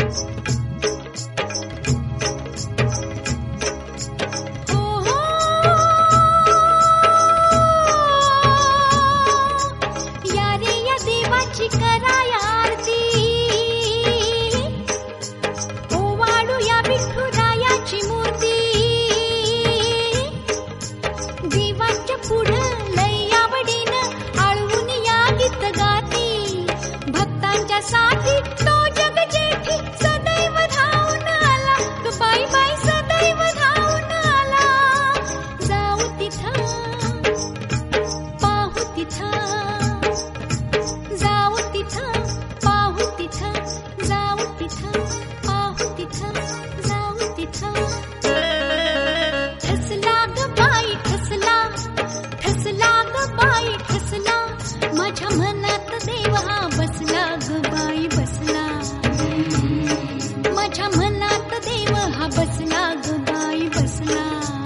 साठी तो जग जेठी सदैव धावून आला, बाई बाई सदैव धावून आला. जाऊ तिथं पाहू तिथं, जाऊ तिथं पाहू तिथं, जाऊ तिथं पाहू तिथं, जाऊ तिथं. ठसला ग बाई ठसला, ठसला ग बाई ठसला, माझ्या मनात देव हा बसला ग बाई बसला, माझ्या मनात देव हा बसला ग बाई बसला.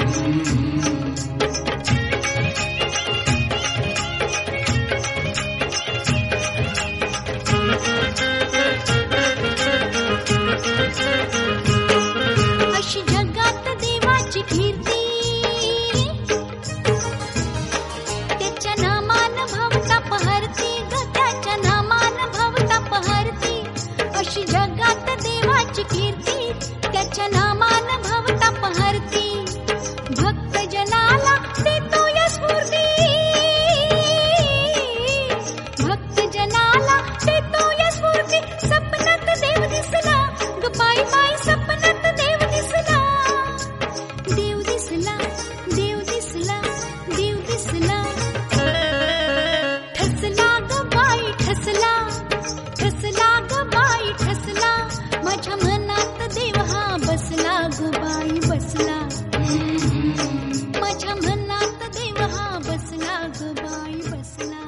अशी जगात देवाची कीर्ती, त्याच्या नामान भवता पहरती ग, त्याच्या नामान भवता पहरती. अशी जगात देवाची कीर्ती, त्याच्या नामान भवता पहरती. भक्त जनाला देतो या स्फूर्ती, भक्त जनाला देतो या स्फूर्ती. सपनात देव दिसला ग बाई बाई, सपनात देव दिसला, देव दिसला, देव दिसला, देव दिसला. ठसला ग बाई ठसला, ठसला ग बाई ठसला, माझ्या मनात देव हा बसला ग बाई बसला, माझ्या मनात देव हा बसला ग बाई बसला.